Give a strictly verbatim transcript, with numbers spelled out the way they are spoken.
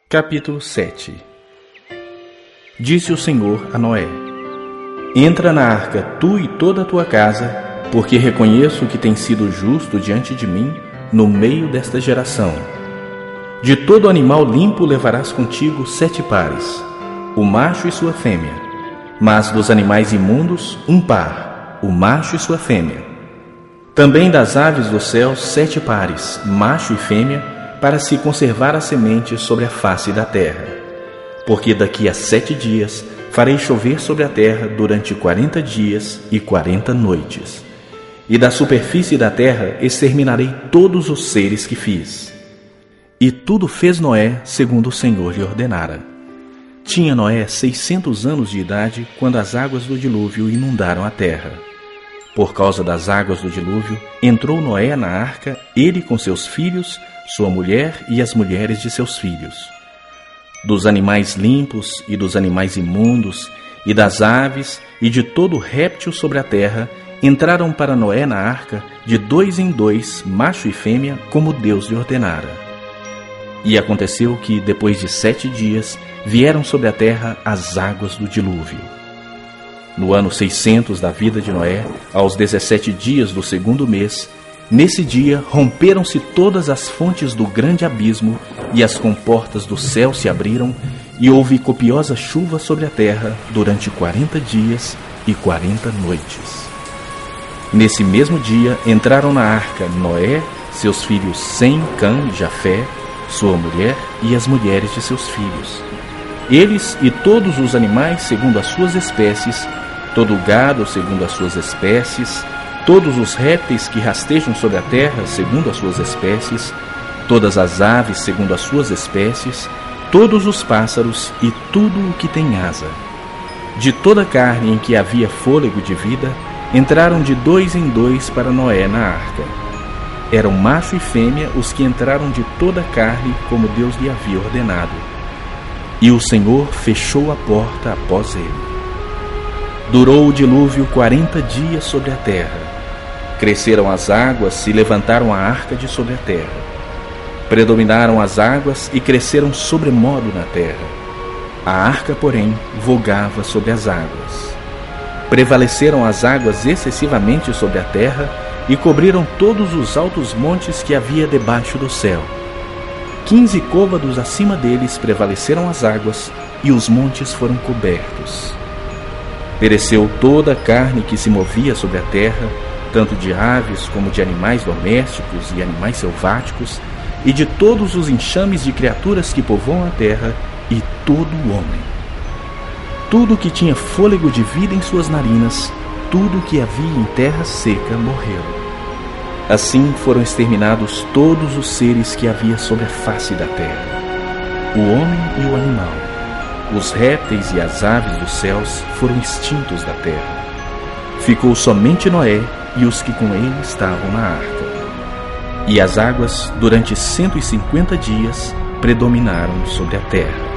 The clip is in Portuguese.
Capítulo sete. Disse o Senhor a Noé: Entra na arca tu e toda a tua casa, porque reconheço que tens sido justo diante de mim no meio desta geração. De todo animal limpo levarás contigo sete pares, o macho e sua fêmea, mas dos animais imundos um par, o macho e sua fêmea. Também das aves dos céus sete pares, macho e fêmea, para se conservar a semente sobre a face da terra. Porque daqui a sete dias farei chover sobre a terra durante quarenta dias e quarenta noites. E da superfície da terra exterminarei todos os seres que fiz. E tudo fez Noé segundo o Senhor lhe ordenara. Tinha Noé seiscentos anos de idade quando as águas do dilúvio inundaram a terra. Por causa das águas do dilúvio, entrou Noé na arca, ele com seus filhos, sua mulher e as mulheres de seus filhos. Dos animais limpos e dos animais imundos, e das aves e de todo réptil sobre a terra, entraram para Noé na arca, de dois em dois, macho e fêmea, como Deus lhe ordenara. E aconteceu que, depois de sete dias, vieram sobre a terra as águas do dilúvio. No ano seiscentos da vida de Noé, aos dezessete dias do segundo mês, nesse dia romperam-se todas as fontes do grande abismo, e as comportas do céu se abriram, e houve copiosa chuva sobre a terra durante quarenta dias e quarenta noites. Nesse mesmo dia entraram na arca Noé, seus filhos Sem, Cã e Jafé, sua mulher e as mulheres de seus filhos. Eles e todos os animais segundo as suas espécies, todo o gado segundo as suas espécies, todos os répteis que rastejam sobre a terra segundo as suas espécies, todas as aves segundo as suas espécies, todos os pássaros e tudo o que tem asa. De toda a carne em que havia fôlego de vida, entraram de dois em dois para Noé na arca. Eram macho e fêmea os que entraram de toda a carne, como Deus lhe havia ordenado. E o Senhor fechou a porta após ele. Durou o dilúvio quarenta dias sobre a terra. Cresceram as águas e levantaram a arca de sobre a terra. Predominaram as águas e cresceram sobremodo na terra. A arca, porém, vogava sobre as águas. Prevaleceram as águas excessivamente sobre a terra e cobriram todos os altos montes que havia debaixo do céu. Quinze côvados acima deles prevaleceram as águas, e os montes foram cobertos. Pereceu toda a carne que se movia sobre a terra, tanto de aves como de animais domésticos e animais selváticos, e de todos os enxames de criaturas que povoam a terra, e todo o homem. Tudo que tinha fôlego de vida em suas narinas, tudo que havia em terra seca morreu. Assim foram exterminados todos os seres que havia sobre a face da terra, o homem e o animal. Os répteis e as aves dos céus foram extintos da terra. Ficou somente Noé e os que com ele estavam na arca. E as águas, durante cento e cinquenta dias, predominaram sobre a terra.